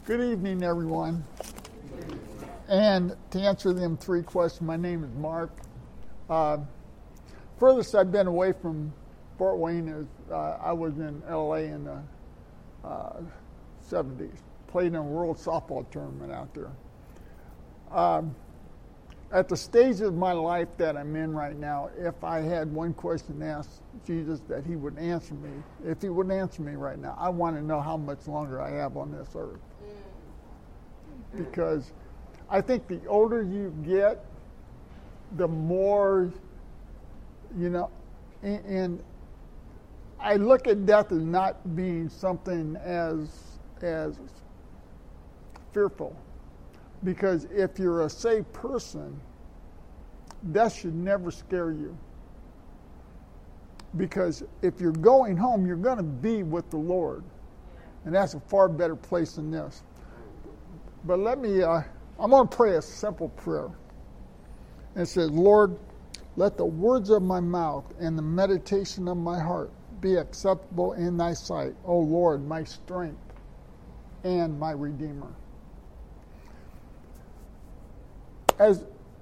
Good evening, everyone. And to answer them three questions, my name is Mark. Furthest I've been away from Fort Wayne is I was in LA in the 70s. Played in a world softball tournament out there. At the stage of my life that I'm in right now, if I had one question to ask Jesus that he would answer me, if he would answer me right now, I want to know how much longer I have on this earth. Because I think the older you get, the more, and I look at death as not being something as fearful. Because if you're a saved person, death should never scare you. Because if you're going home, you're going to be with the Lord. And that's a far better place than this. But I'm going to pray a simple prayer. And it says, Lord, let the words of my mouth and the meditation of my heart be acceptable in thy sight, O Lord, my strength and my Redeemer. As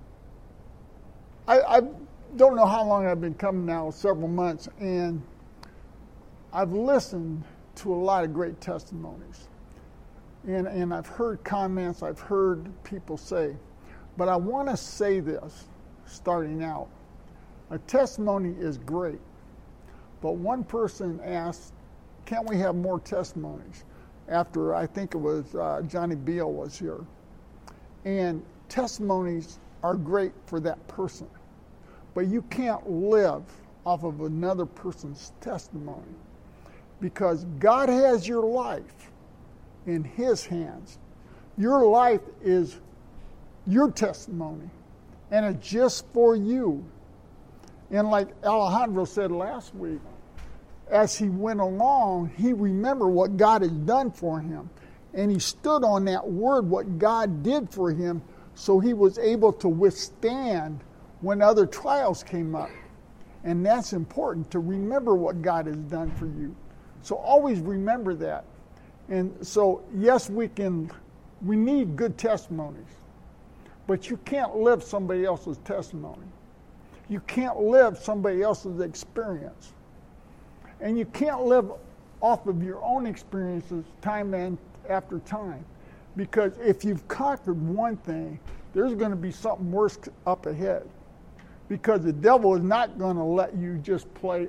I don't know how long I've been coming now, several months, and I've listened to a lot of great testimonies. And I've heard comments, I've heard people say, but I want to say this starting out. A testimony is great, but one person asked, can't we have more testimonies? After, I think it was Johnny Beal was here. And testimonies are great for that person, but you can't live off of another person's testimony because God has your life in his hands. Your life is your testimony, and it's just for you. And like Alejandro said last week, as he went along, he remembered what God had done for him, and he stood on that word, what God did for him, so he was able to withstand when other trials came up. And that's important, to remember what God has done for you. So always remember that. And so, yes, we need good testimonies, but you can't live somebody else's testimony. You can't live somebody else's experience. And you can't live off of your own experiences time after time. Because if you've conquered one thing, there's going to be something worse up ahead. Because the devil is not going to let you just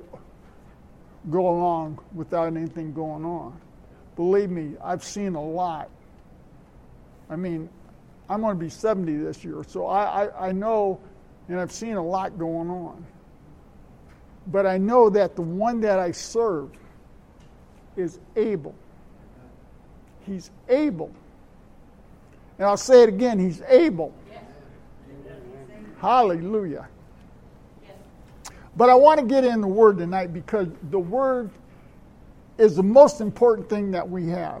go along without anything going on. Believe me, I've seen a lot. I mean, I'm going to be 70 this year, so I know, and I've seen a lot going on. But I know that the one that I serve is able. He's able. And I'll say it again, he's able. Yes. Hallelujah. Yes. But I want to get in the Word tonight because the Word is the most important thing that we have.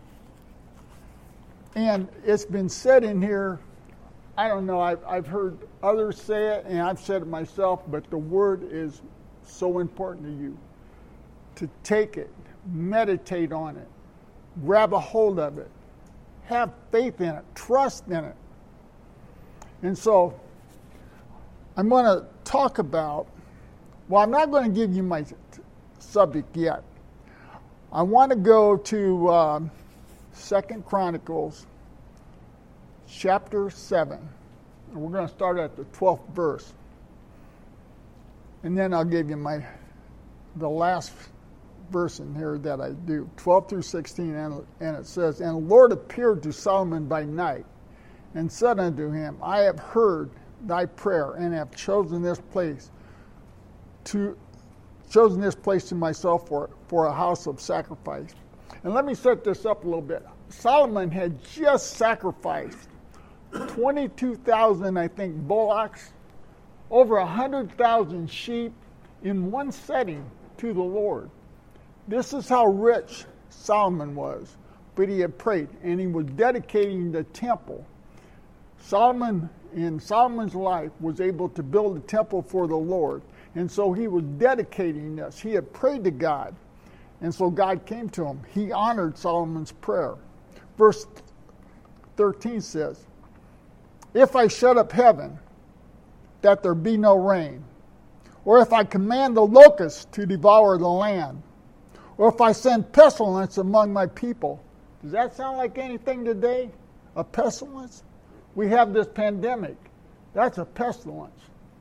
And it's been said in here, I don't know, I've heard others say it, and I've said it myself, but the Word is so important to you. To take it, meditate on it, grab a hold of it, have faith in it, trust in it. And so I'm going to talk about, I'm not going to give you my subject yet. I want to go to 2 Chronicles chapter 7. And we're going to start at the 12th verse. And then I'll give you the last verse in here that I do, 12 through 16, and it says, And the Lord appeared to Solomon by night, and said unto him, I have heard thy prayer, and have chosen this place to myself for a house of sacrifice. And let me set this up a little bit. Solomon had just sacrificed 22,000, I think, bullocks, over 100,000 sheep in one setting to the Lord. This is how rich Solomon was. But he had prayed, and he was dedicating the temple. Solomon, in Solomon's life, was able to build a temple for the Lord. And so he was dedicating this. He had prayed to God. And so God came to him. He honored Solomon's prayer. Verse 13 says, if I shut up heaven, that there be no rain, or if I command the locusts to devour the land, or if I send pestilence among my people. Does that sound like anything today? A pestilence? We have this pandemic. That's a pestilence.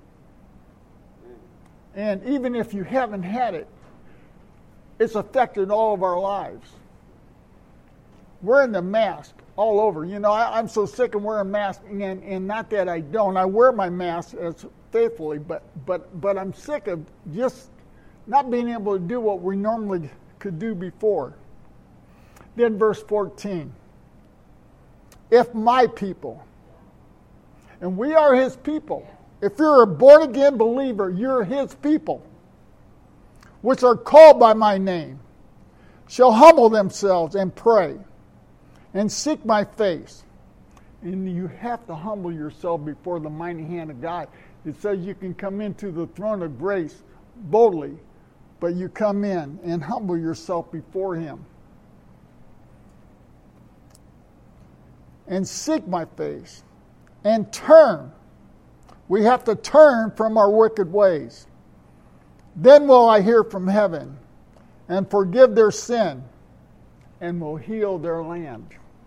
And even if you haven't had it, it's affected all of our lives. Wearing the mask all over. You know, I'm so sick of wearing masks, and not that I don't. I wear my mask as faithfully, but I'm sick of just not being able to do what we normally could do before. Then verse 14. If my people, and we are his people. If you're a born-again believer, you're his people, which are called by my name, shall humble themselves and pray and seek my face. And you have to humble yourself before the mighty hand of God. It says you can come into the throne of grace boldly, but you come in and humble yourself before him. And seek my face. And turn. We have to turn from our wicked ways. Then will I hear from heaven and forgive their sin and will heal their land.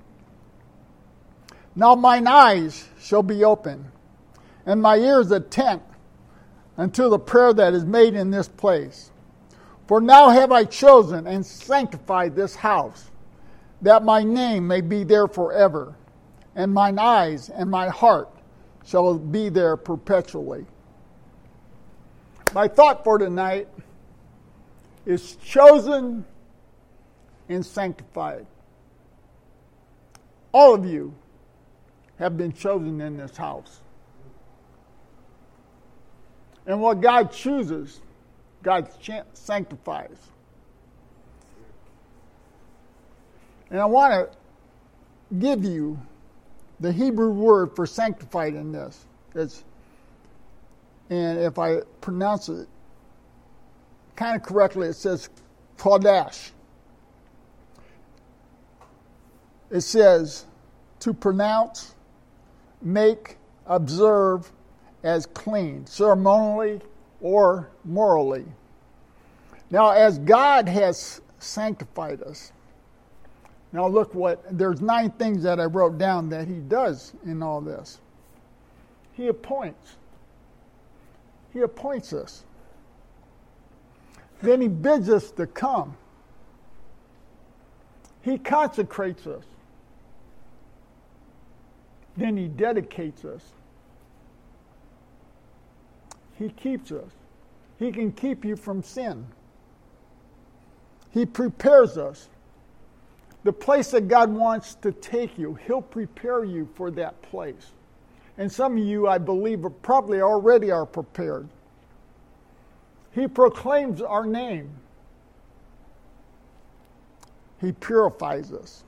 Now mine eyes shall be open and my ears attent unto the prayer that is made in this place. For now have I chosen and sanctified this house, that my name may be there forever, and mine eyes and my heart shall be there perpetually. My thought for tonight is chosen and sanctified. All of you have been chosen in this house. And what God chooses, God sanctifies. And I want to give you the Hebrew word for sanctified in this. And if I pronounce it kind of correctly, it says kodesh. It says to pronounce, make, observe as clean, ceremonially or morally. Now, as God has sanctified us, now look there's 9 things that I wrote down that he does in all this. He appoints. He appoints us. Then he bids us to come. He consecrates us. Then he dedicates us. He keeps us. He can keep you from sin. He prepares us. The place that God wants to take you, he'll prepare you for that place. And some of you, I believe, probably already are prepared. He proclaims our name. He purifies us.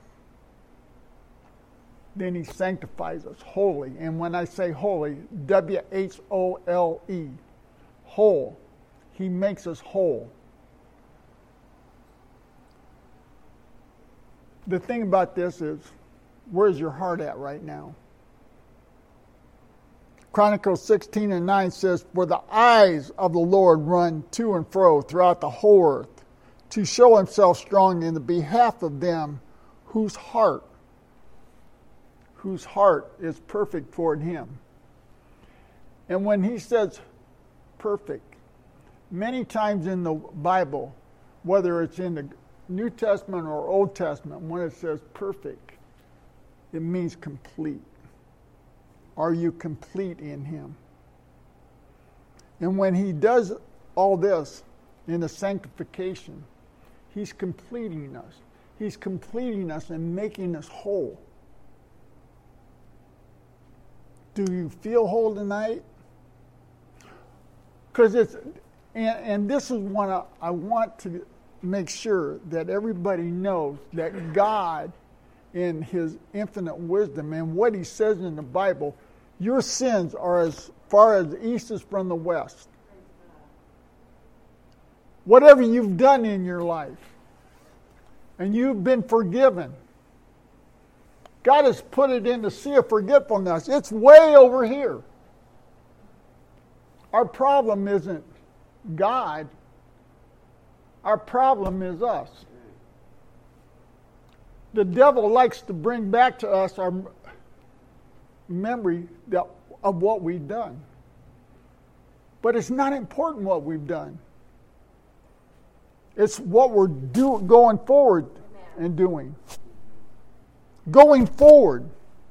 Then he sanctifies us, holy. And when I say holy, W-H-O-L-E, whole. He makes us whole. The thing about this is, where's your heart at right now? Chronicles 16:9 says, for the eyes of the Lord run to and fro throughout the whole earth, to show himself strong in the behalf of them whose heart is perfect toward him. And when he says perfect, many times in the Bible, whether it's in the New Testament or Old Testament, when it says perfect, it means complete. Are you complete in him? And when he does all this in the sanctification, he's completing us. He's completing us and making us whole. Do you feel whole tonight? Because and this is what I want to make sure that everybody knows, that God, in his infinite wisdom and what he says in the Bible, your sins are as far as the east is from the west. Whatever you've done in your life, and you've been forgiven, God has put it in the sea of forgetfulness. It's way over here. Our problem isn't God. Our problem is us. The devil likes to bring back to us our memory of what we've done. But it's not important what we've done. It's what we're going forward and doing. Going forward.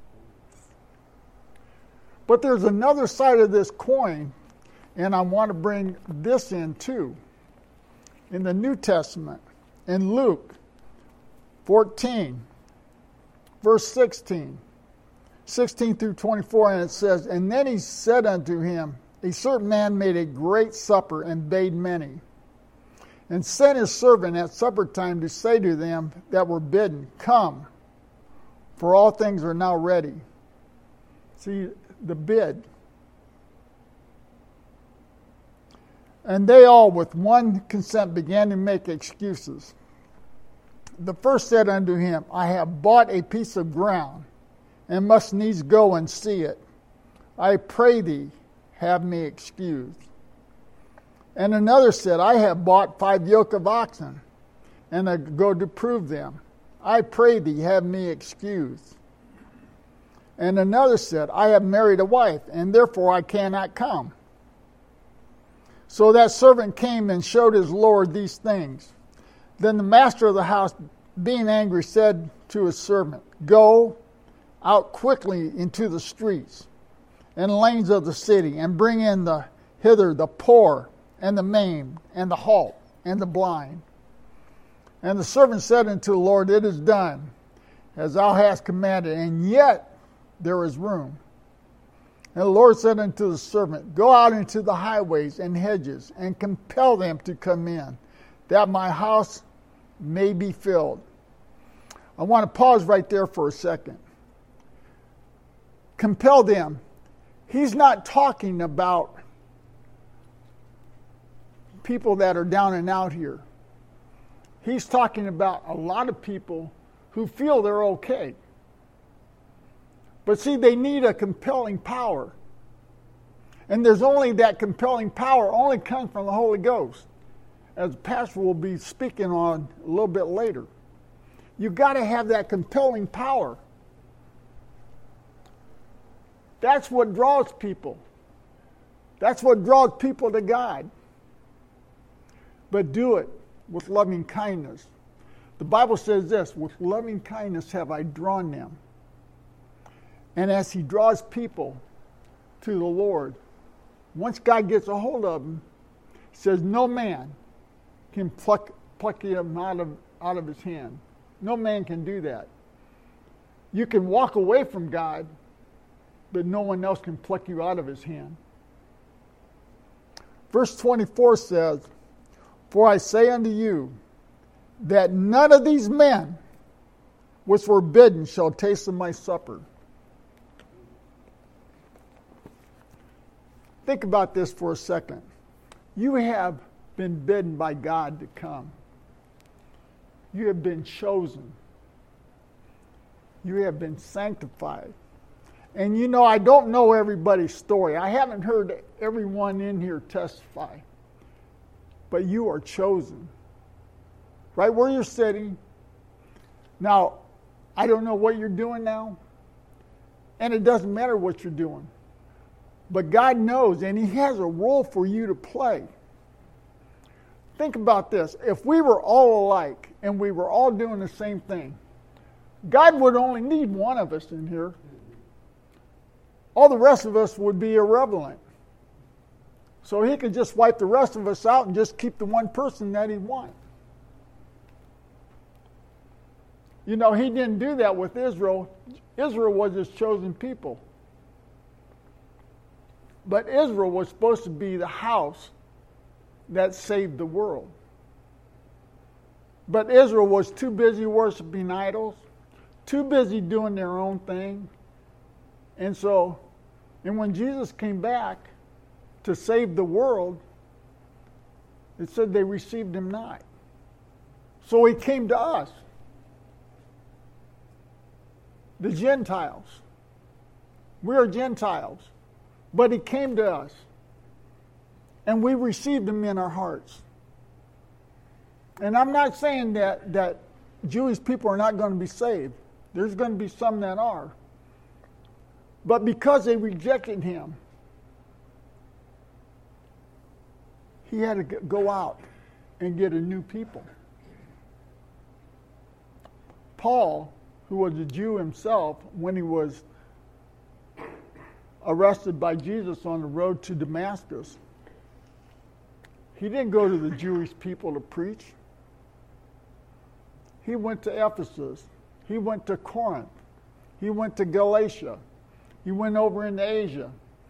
But there's another side of this coin, and I want to bring this in too. In the New Testament, in Luke 14, verse 16 through 24, and it says, "And then he said unto him, A certain man made a great supper and bade many, and sent his servant at supper time to say to them that were bidden, Come, for all things are now ready." See, the bid. And they all with one consent began to make excuses. The first said unto him, I have bought a piece of ground, and must needs go and see it. I pray thee, have me excused. And another said, I have bought 5 yoke of oxen, and I go to prove them. I pray thee, have me excused. And another said, I have married a wife, and therefore I cannot come. So that servant came and showed his lord these things. Then the master of the house, being angry, said to his servant, Go out quickly into the streets and lanes of the city, and bring in hither the poor, and the maimed, and the halt, and the blind. And the servant said unto the Lord, It is done, as thou hast commanded, and yet there is room. And the Lord said unto the servant, Go out into the highways and hedges, and compel them to come in, that my house may be filled. I want to pause right there for a second. Compel them. He's not talking about people that are down and out here. He's talking about a lot of people who feel they're okay. But see, they need a compelling power. And there's only that compelling power only comes from the Holy Ghost, as the pastor will be speaking on a little bit later. You've got to have that compelling power. That's what draws people. That's what draws people to God. But do it with loving kindness. The Bible says this, with loving kindness have I drawn them. And as he draws people to the Lord, once God gets a hold of them, he says no man can pluck him out of his hand. No man can do that. You can walk away from God, but no one else can pluck you out of his hand. Verse 24 says, For I say unto you, that none of these men which were bidden shall taste of my supper. Think about this for a second. You have been bidden by God to come. You have been chosen. You have been sanctified. And you know, I don't know everybody's story. I haven't heard everyone in here testify. But you are chosen. Right where you're sitting. Now, I don't know what you're doing now. And it doesn't matter what you're doing. But God knows, and he has a role for you to play. Think about this. If we were all alike, and we were all doing the same thing, God would only need one of us in here. All the rest of us would be irrelevant. So he could just wipe the rest of us out and just keep the one person that he wants. You know, he didn't do that with Israel. Israel was his chosen people. But Israel was supposed to be the house that saved the world. But Israel was too busy worshiping idols, too busy doing their own thing. And when Jesus came back to save the world, it said they received him not. So he came to us. the Gentiles. We are Gentiles. But he came to us. And we received him in our hearts. And I'm not saying that Jewish people are not going to be saved. There's going to be some that are. But because they rejected him, he had to go out and get a new people. Paul, who was a Jew himself, when he was arrested by Jesus on the road to Damascus, he didn't go to the Jewish people to preach. He went to Ephesus. He went to Corinth. He went to Galatia. He went over into Asia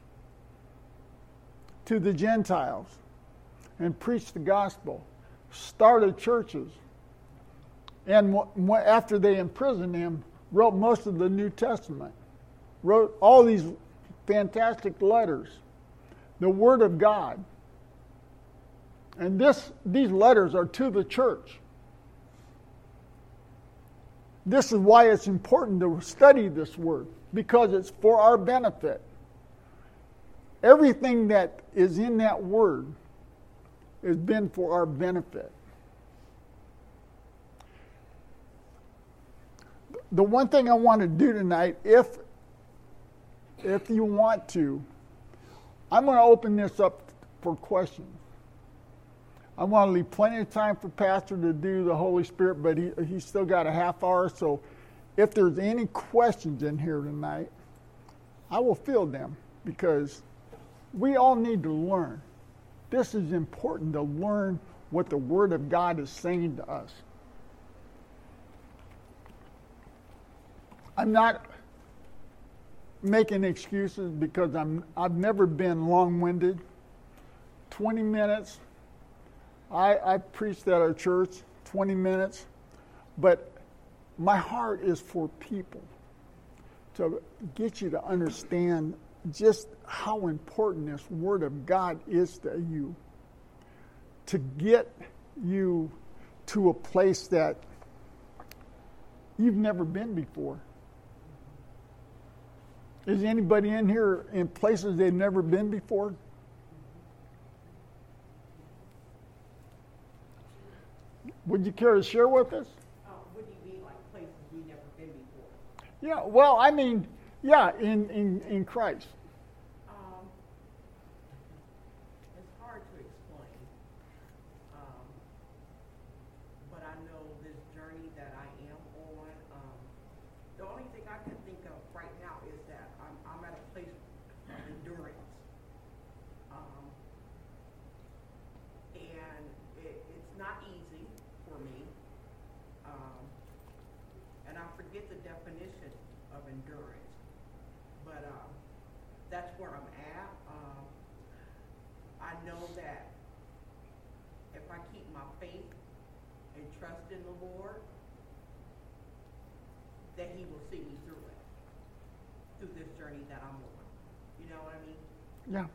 to the Gentiles and preached the gospel, started churches, and after they imprisoned him, wrote most of the New Testament, wrote all these fantastic letters, the Word of God. And these letters are to the church. This is why it's important to study this Word, because it's for our benefit. Everything that is in that Word has been for our benefit. The one thing I want to do tonight, if you want to, I'm going to open this up for questions. I want to leave plenty of time for Pastor to do the Holy Spirit, but he's still got a half hour, so if there's any questions in here tonight, I will field them, because we all need to learn. This is important, to learn what the Word of God is saying to us. I'm not making excuses, because I've never been long-winded. 20 minutes. I preached at our church 20 minutes, but my heart is for people, to get you to understand just how important this Word of God is to you, to get you to a place that you've never been before. Is anybody in here in places they've never been before? Would you care to share with us? What do you mean, like places we've never been before? Yeah, well, I mean, yeah, in Christ. It's hard to explain, but I know this journey that I am on. The only thing I can think of right now is that I'm at a place of endurance, and it's not easy for me, and I forget the definition of endurance, but that's where I'm at. I know that if I keep my faith and trust in the Lord, that He will see me through it, through this journey that I'm on. You know what I mean? Yeah.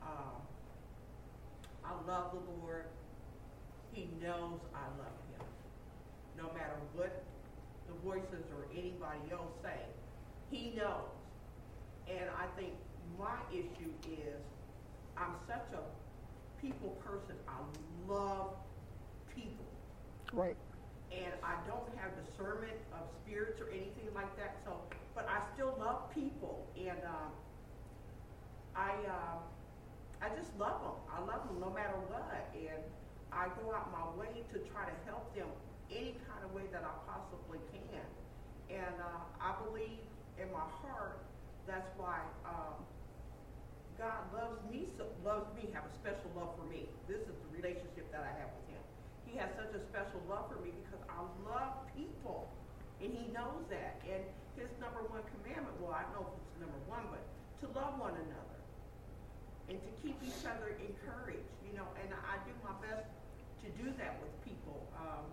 I love the Lord. He knows I love Him. No matter what the voices or anybody else say, He knows. And I think my issue is I'm such a people person. I love people. Right. And I don't have discernment of spirits or anything like that. So, but I still love people, and I just love them. I love them no matter what, and I go out my way to try to help them any kind of way that I possibly can. And I believe in my heart that's why God loves me, have a special love for me. This is the relationship that I have with Him. He has such a special love for me because I love people, and He knows that. And His number one commandment, well, I don't know if it's number one, but to love one another and to keep each other encouraged, you know, and I do my best to do that with people.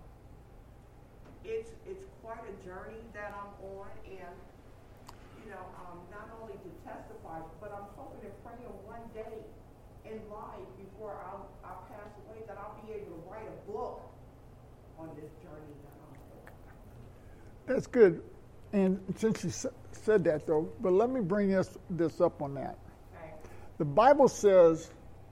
It's quite a journey that I'm on, and you know, not only to testify, but I'm hoping and praying one day in life before I pass away that I'll be able to write a book on this journey that I'm on. That's good. And since you said that, though, but let me bring this up on that. Okay. The Bible says,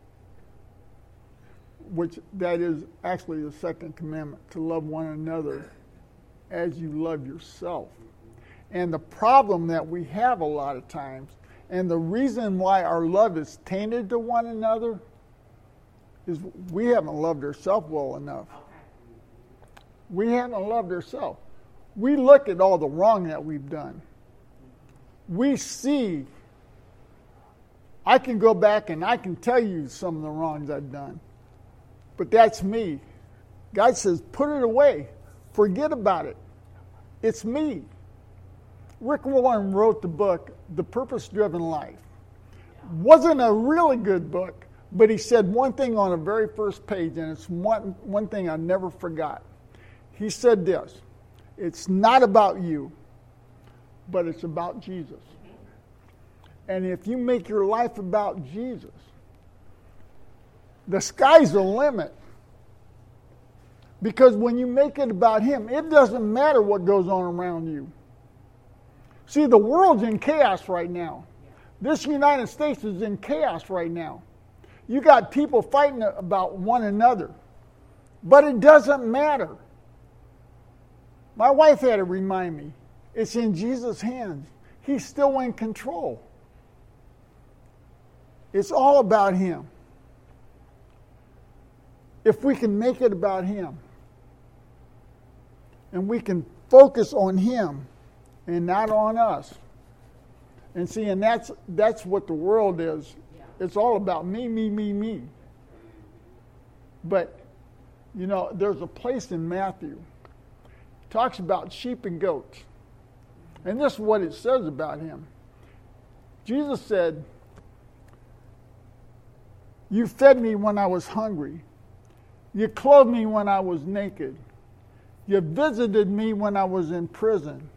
which that is actually the second commandment, to love one another as you love yourself. And the problem that we have a lot of times, and the reason why our love is tainted to one another, is we haven't loved ourselves well enough. Okay. We haven't loved ourselves. We look at all the wrong that we've done. We see, I can go back and I can tell you some of the wrongs I've done. But that's me. God says, put it away. Forget about it. It's me. Rick Warren wrote the book, The Purpose-Driven Life. Wasn't a really good book, but he said one thing on the very first page, and it's one thing I never forgot. He said this, it's not about you, but it's about Jesus. And if you make your life about Jesus, the sky's the limit. Because when you make it about him, it doesn't matter what goes on around you. See, the world's in chaos right now. This United States is in chaos right now. You got people fighting about one another. But it doesn't matter. My wife had to remind me, it's in Jesus' hands. He's still in control. It's all about him. If we can make it about him, and we can focus on him and not on us. And see, and that's what the world is. Yeah. It's all about me, me, me, me. But, you know, there's a place in Matthew. It talks about sheep and goats. And this is what it says about him. Jesus said, you fed me when I was hungry. You clothed me when I was naked. You visited me when I was in prison.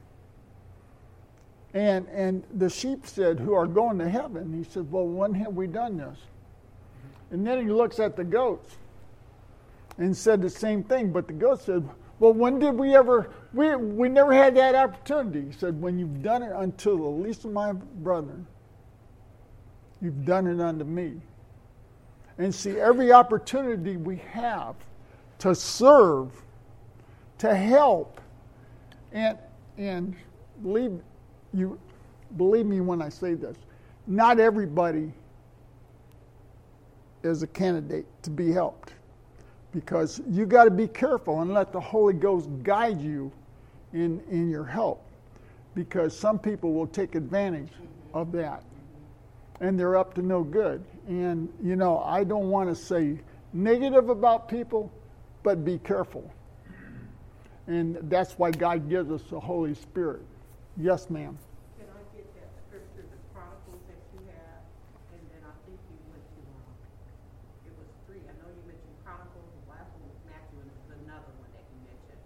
And the sheep said, who are going to heaven, he said, well, when have we done this? And then he looks at the goats and said the same thing. But the goats said, well, when did we ever, we never had that opportunity. He said, when you've done it unto the least of my brethren, you've done it unto me. And see, every opportunity we have to serve, to help, and believe me when I say this, not everybody is a candidate to be helped, because you got to be careful and let the Holy Ghost guide you in your help, because some people will take advantage of that, and they're up to no good. And you know, I don't want to say negative about people, but be careful. And that's why God gives us the Holy Spirit. Yes, ma'am. Can I get that scripture, the Chronicles that you have? And then I think you went to, it was 3. I know you mentioned Chronicles, the last one was Matthew, and there's another one that you mentioned.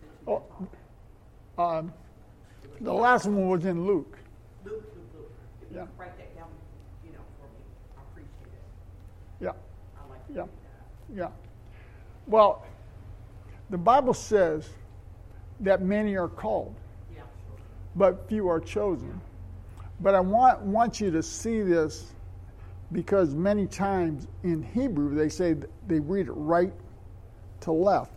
The last one was in Luke. Luke. If you Yeah. could write that down, you know, for me, I appreciate it. Yeah. I like to Yeah. read that. Yeah. Well, the Bible says that many are called, Yeah, sure. but few are chosen. But I want you to see this, because many times in Hebrew they say they read it right to left.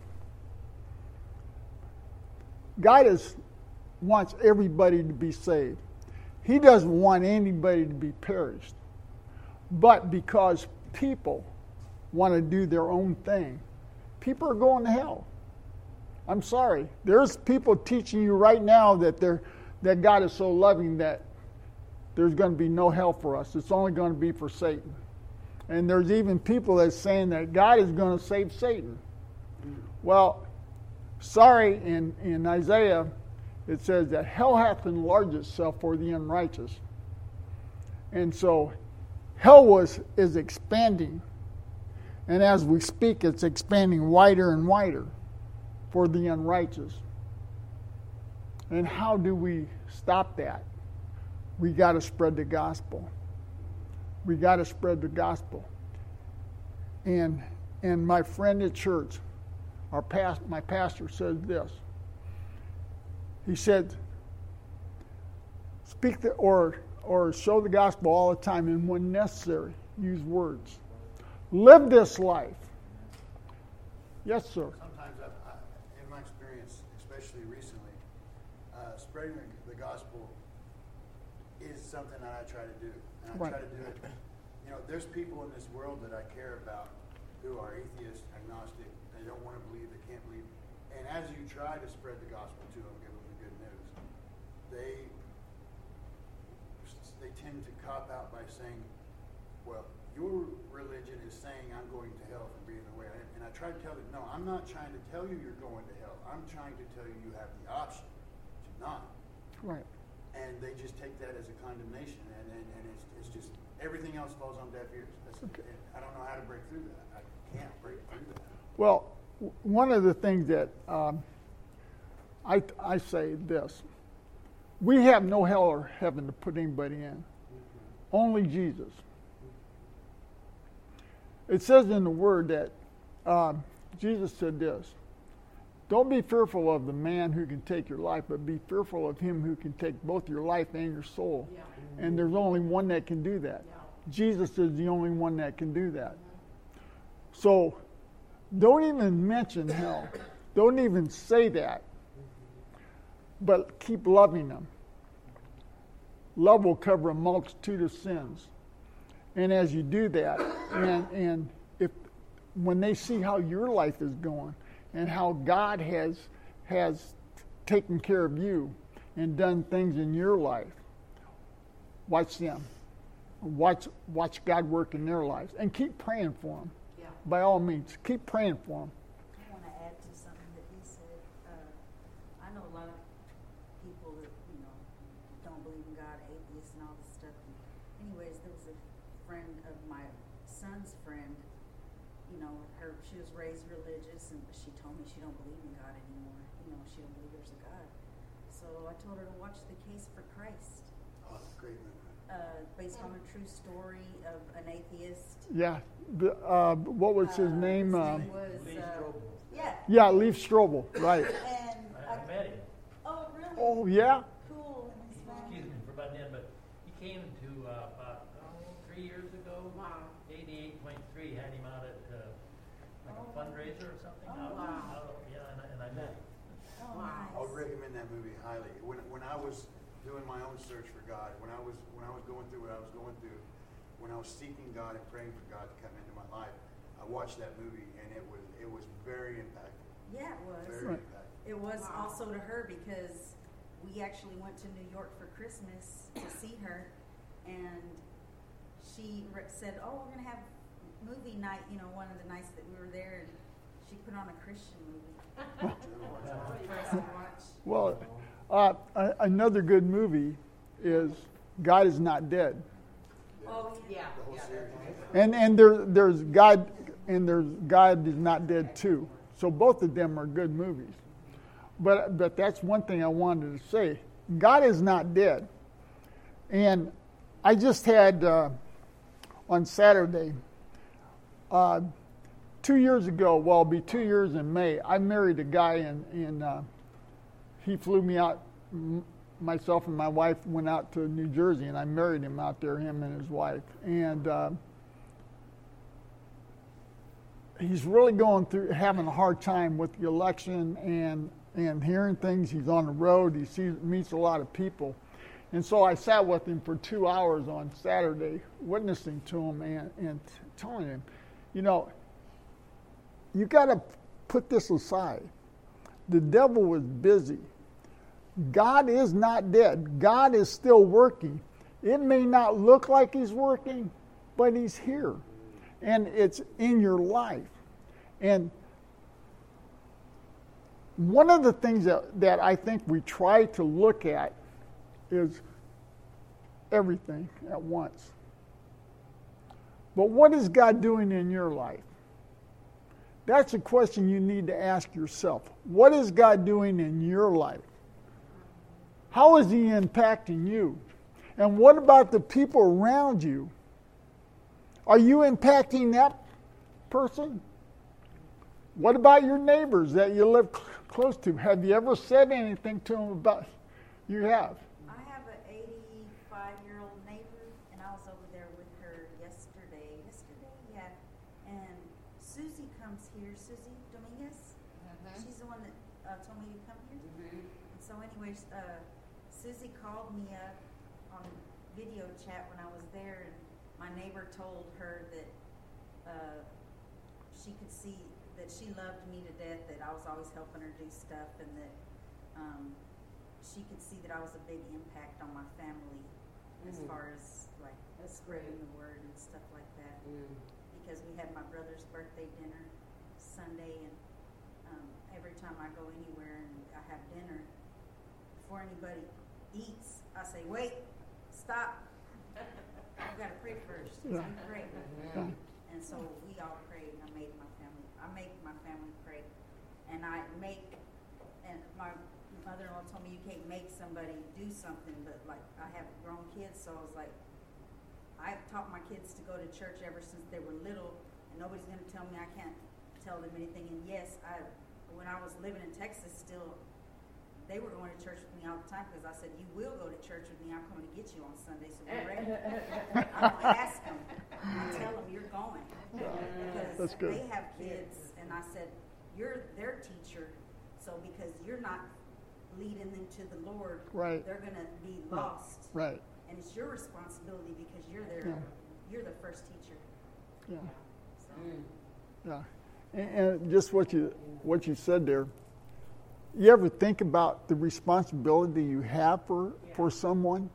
God wants everybody to be saved. He doesn't want anybody to be perished. But because people want to do their own thing, people are going to hell. I'm sorry. There's people teaching you right now that God is so loving that there's going to be no hell for us. It's only going to be for Satan. And there's even people that's saying that God is going to save Satan. Well, sorry, in Isaiah, it says that hell hath enlarged itself for the unrighteous. And so hell is expanding. And as we speak, it's expanding wider and wider for the unrighteous. And how do we stop that? We got to spread the gospel. We got to spread the gospel. And my friend at church, my pastor says this. He said, speak or show the gospel all the time, and when necessary, use words. Live this life. Yes, sir. Sometimes, in my experience, especially recently, spreading the gospel is something that I try to do. And I try to do it. You know, there's people in this world that I care about who are atheists, agnostic. They don't want to believe. They can't believe. And as you try to spread the gospel to them, give them the good news, they tend to cop out by saying, well, your religion is saying I'm going to hell for being the way I am. And I try to tell them, no, I'm not trying to tell you you're going to hell. I'm trying to tell you you have the option to not. Right. And they just take that as a condemnation, and it's just, everything else falls on deaf ears. I don't know how to break through that. I can't break through that. Well, one of the things that I say this, we have no hell or heaven to put anybody in. Only Jesus. It says in the Word that Jesus said this, don't be fearful of the man who can take your life, but be fearful of him who can take both your life and your soul. Yeah. And there's only one that can do that. Yeah. Jesus is the only one that can do that. So don't even mention hell. Don't even say that. But keep loving them. Love will cover a multitude of sins. And as you do that, and if when they see how your life is going and how God has taken care of you and done things in your life, watch them. Watch God work in their lives. And keep praying for them. Yeah. By all means, keep praying for them. I want to add to something that he said. I know a lot of people that, don't believe in God, atheists and all this stuff. And anyways, there was a friend of my son's friend, she was raised religious, and she told me she don't believe in God anymore. She don't believe there's a God. So I told her to watch The Case for Christ. Oh, that's a great movie. Based on a true story of an atheist. Yeah. What was his name? His name was, Lee Strobel. Yeah, Leif Strobel, right. And I met him. Oh, really? Oh, yeah? Cool. Excuse me for butting in, but he came to about 3 years ago. Wow. 88.3 had him out at like a fundraiser or something. And I met him. Oh, Wow. nice. I would recommend that movie highly. When I was doing my own search for God, when I was going through what I was going through, when I was seeking God and praying for God to come into my life, I watched that movie, and it was very impactful. Yeah, it was. Very impactful. It was also to her because we actually went to New York for Christmas to see her, and she said, "Oh, we're gonna have movie night." One of the nights that we were there, and she put on a Christian movie for us to watch. Well, another good movie is God Is Not Dead. Oh, yeah. The whole series. And there's God, and there's God Is Not Dead too. So both of them are good movies. But that's one thing I wanted to say. God is not dead. And I just had on Saturday, 2 years ago, well, it'll be 2 years in May, I married a guy, and he flew me out. Myself and my wife went out to New Jersey, and I married him out there, him and his wife. And he's really having a hard time with the election and hearing things. He's on the road. He meets a lot of people. And so I sat with him for 2 hours on Saturday, witnessing to him and telling him, you got to put this aside. The devil was busy. God is not dead. God is still working. It may not look like he's working, but he's here. And it's in your life. And one of the things that I think we try to look at is everything at once. But what is God doing in your life? That's a question you need to ask yourself. What is God doing in your life? How is he impacting you? And what about the people around you? Are you impacting that person? What about your neighbors that you live close to? Have you ever said anything to them about? You have. I have an 5-year-old neighbor, and I was over there with her yesterday, yeah. And Susie comes here, Susie Dominguez. She's the one that told me to come here. And so anyways, Susie called me up on video chat when I was there, and my neighbor told her that she could see that she loved me to death, that I was always helping her do stuff, and that she could see that I was a big impact on my family as far as like spreading the word and stuff like that. Because we had my brother's birthday dinner Sunday, and every time I go anywhere and I have dinner, before anybody eats, I say, wait, stop. You gotta pray first. Yeah. We pray. And so we all prayed, and I make my family pray. And my mother-in-law told me you can't make somebody do something, but like I have grown kids, so I was like, I've taught my kids to go to church ever since they were little, and nobody's going to tell me I can't tell them anything. And yes, when I was living in Texas still, they were going to church with me all the time because I said, you will go to church with me. I'm coming to get you on Sunday, so be ready. I don't ask them. I tell them you're going. Because they have kids, and I said, you're their teacher, so because you're not leading them to the Lord, they're going to be lost. Right. And it's your responsibility because you're the first teacher. Yeah. So. Yeah. And just what you said there, you ever think about the responsibility you have for someone?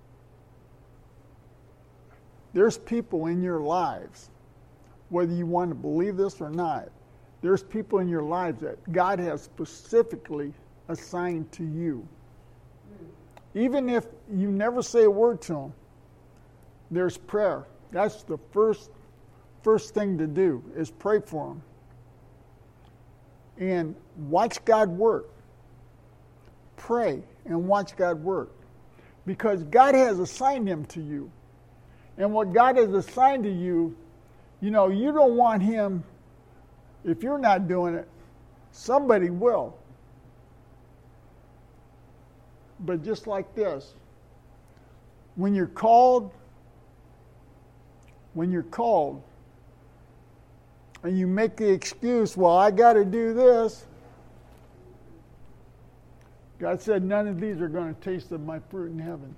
There's people in your lives, whether you want to believe this or not, there's people in your lives that God has specifically assigned to you. Even if you never say a word to them, there's prayer. That's the first thing to do, is pray for them. And watch God work. Pray and watch God work. Because God has assigned them to you. And what God has assigned to you, you don't want him, if you're not doing it, somebody will. But just like this, when you're called, and you make the excuse, well, I got to do this, God said, none of these are going to taste of my fruit in heaven.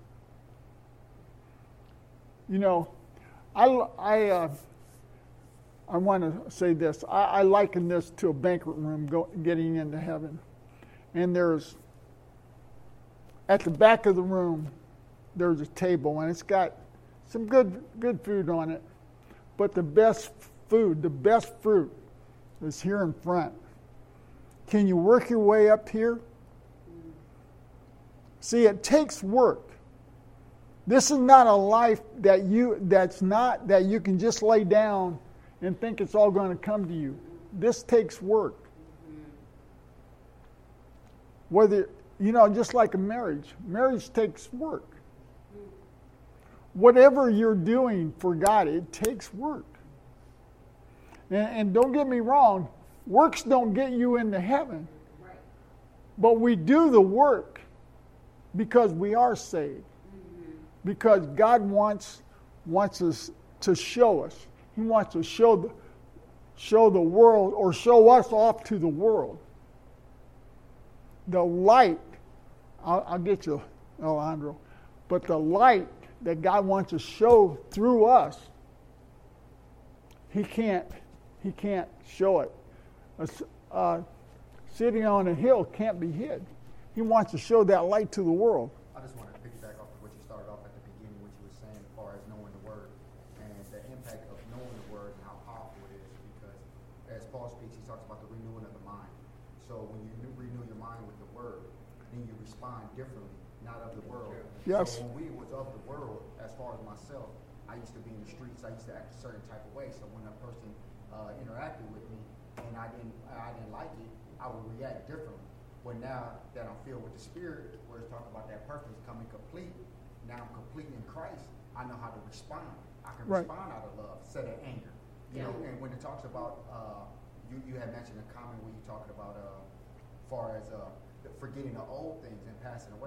I want to say this. I liken this to a banquet room getting into heaven. And there's, at the back of the room, there's a table, and it's got some good food on it. But the best food, the best fruit is here in front. Can you work your way up here? See, it takes work. This is not a life that you can just lay down and think it's all going to come to you. This takes work. Whether, just like a marriage takes work. Whatever you're doing for God, it takes work. And don't get me wrong, works don't get you into heaven. But we do the work because we are saved. Because God wants us to show us. He wants to show the world, or show us off to the world. The light, I'll get you, Alejandro, but the light that God wants to show through us, He can't show it. Sitting on a hill can't be hid. He wants to show that light to the world. I just want to piggyback off of what you started off at the beginning, what you were saying as far as knowing the Word and the impact of knowing the Word and how powerful it is. Because as Paul speaks, he talks about the renewing of the mind. So when you renew your mind with the Word, then you respond differently, not of the world. Yes. So when we was of the world, as far as myself, I used to be in the streets. I used to act a certain type of way. So when a person interacted with me and I didn't like it, I would react differently. But now that I'm filled with the Spirit, where it's talking about that purpose coming complete, now I'm complete in Christ, I know how to respond. I can respond out of love instead of anger. You know, and when it talks about, you had mentioned a comment where you talking about far as forgetting the old things and passing away.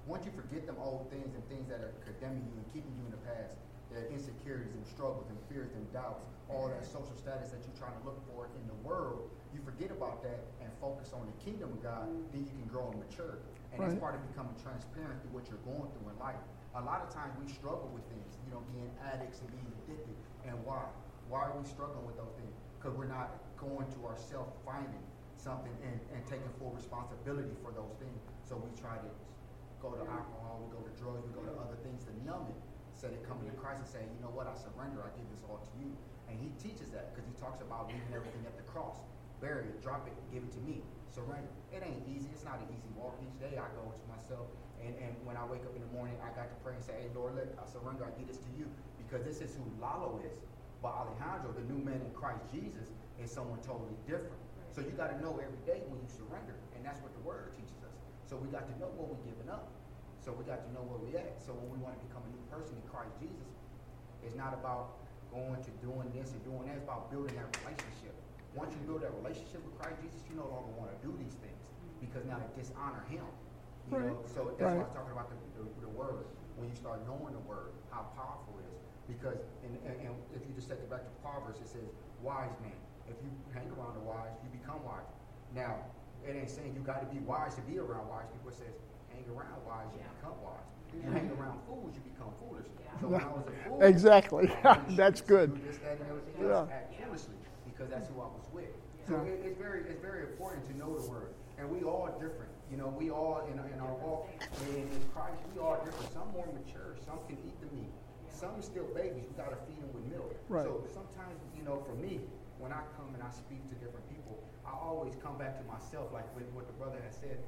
Once you forget them old things and things that are condemning you and keeping you in the past, the insecurities and struggles and fears and doubts, all that social status that you're trying to look for in the world, you forget about that and focus on the kingdom of God, then you can grow and mature. And that's part of becoming transparent through what you're going through in life. A lot of times we struggle with things, being addicts and being addicted. And why? Why are we struggling with those things? Because we're not going to ourselves, finding something and taking full responsibility for those things. So we try to go to alcohol, we go to drugs, we go to other things to numb it. Instead of coming to Christ and saying, you know what, I surrender, I give this all to you. And he teaches that because he talks about leaving everything at the cross. Bury it, drop it, give it to me. Surrender. It ain't easy. It's not an easy walk. Each day I go to myself. And when I wake up in the morning, I got to pray and say, hey, Lord, look, I surrender, I give this to you. Because this is who Lalo is. But Alejandro, the new man in Christ Jesus, is someone totally different. So you got to know every day when you surrender. And that's what the word teaches us. So we got to know what we're giving up. So we got to know where we're at. So when we want to become a new person in Christ Jesus, it's not about going to doing this and doing that. It's about building that relationship. Once you build that relationship with Christ Jesus, you no longer want to do these things because now they dishonor him. You know? So that's why I'm talking about the word. When you start knowing the word, how powerful it is. Because and if you just take it back to Proverbs, it says, wise man. If you hang around the wise, you become wise. Now, it ain't saying you got to be wise to be around wise people. It says, hang around wise, you become wise. You hang around fools, you become foolish. So when I was a fool, exactly. That's good. This, that, and everything else, act foolishly because that's who I was with. So it's very important to know the word. And we all different. We all in our walk in Christ, we all different. Some more mature, some can eat the meat. Some still babies, you gotta feed them with milk. Right. So sometimes, for me, when I come and I speak to different people, I always come back to myself, like what the brother has said.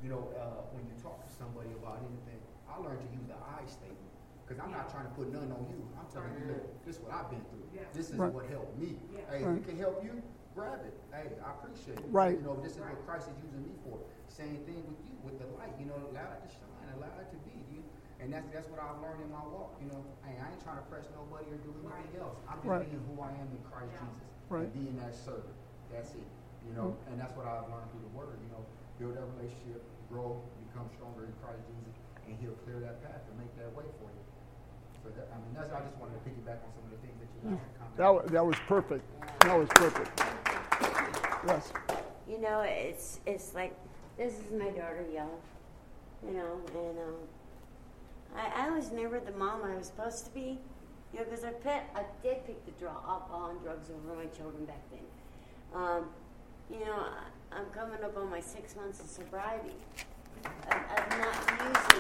When you talk to somebody about anything, I learned to use the I statement. Because I'm not trying to put none on you. I'm telling you, look, this is what I've been through. This is what helped me. Hey, if it can help you, grab it. Hey, I appreciate it. Right. This is what Christ is using me for. Same thing with you, with the light. Allow it to shine, allow it to be. And that's what I've learned in my walk. Hey, I ain't trying to press nobody or do anything else. I'm just being who I am in Christ Jesus. And being that servant. That's it. And that's what I've learned through the word. Build that relationship, grow, become stronger in Christ Jesus, and he'll clear that path and make that way for you. So I just wanted to piggyback on some of the things that you commented. That was perfect. That was perfect. Yes. It's like, this is my daughter, Yella, and I was never the mom I was supposed to be, because I did pick the alcohol and drugs over my children back then. I'm coming up on my 6 months of sobriety. I'm not using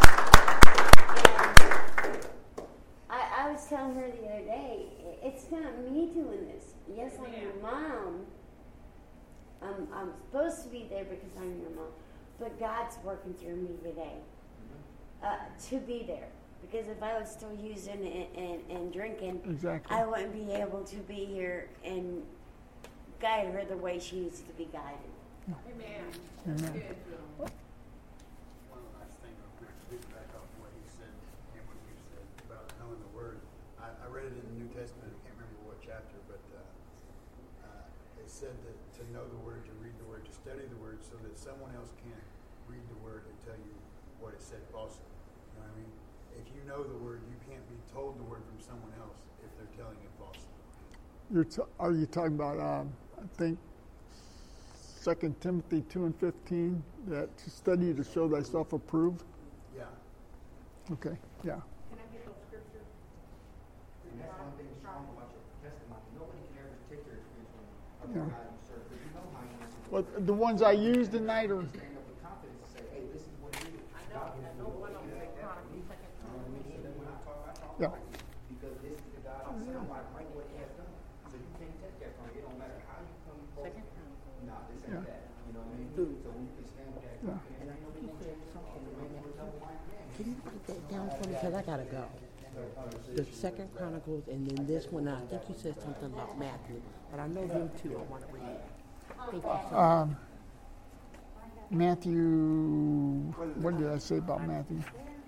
it. And I was telling her the other day, it's not me doing this. Yes, I'm your mom. I'm supposed to be there because I'm your mom. But God's working through me today to be there. Because if I was still using and drinking, I wouldn't be able to be here and guide her the way she needs to be guided. Amen. One last thing, real quick, to back off what he said and what you said about knowing the word. I read it in the New Testament. I can't remember what chapter, but it said that to know the word, to read the word, to study the word, so that someone else can't read the word and tell you what it said falsely. You know what I mean? If you know the word, you can't be told the word from someone else if they're telling it falsely. Are you talking about, I think, 2 Timothy 2:15, that to study to show thyself approved? Yeah. Okay, yeah. Can I get those scriptures? And that's one thing strong about your testimony. Nobody can ever take your experience from you. How you serve. Because you know how you answer. Well, the ones I used tonight are... Stand up with confidence and say, hey, this is what it is. I know one of them say Chronicles, second Chronicles. So when I talk Yeah. like this, because this is the God I'm saying, like right what he has done. So you can't take that from me. It don't matter how you come forward. Second Chronicles. Nah, this ain't that. You know what I mean? So we can stand with that. And I know we won't change something. Can you put that down for me? Because I got to go. The Second Chronicles, and then this one, I think you said something about Matthew. But I know them two I want to read. Thank you so much. Matthew, what did I say about Matthew?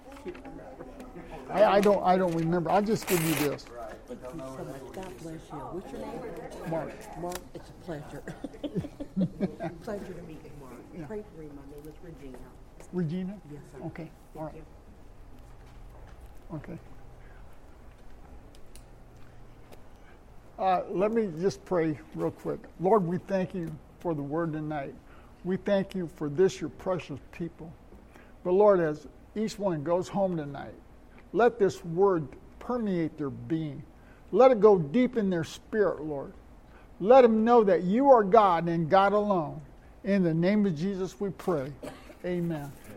I don't remember. I'll just give you this. Thank you so much. God bless you. What's your name? Mark. Mark, it's a pleasure. Pleasure to meet you, Mark. Yeah. Pray for me. My name is Regina. Regina? Yes, sir. Okay, all right. you. Okay. Let me just pray real quick. Lord, we thank you for the word tonight. We thank you for this, your precious people. But Lord, as each one goes home tonight, let this word permeate their being. Let it go deep in their spirit, Lord. Let them know that you are God and God alone. In the name of Jesus we pray. Amen.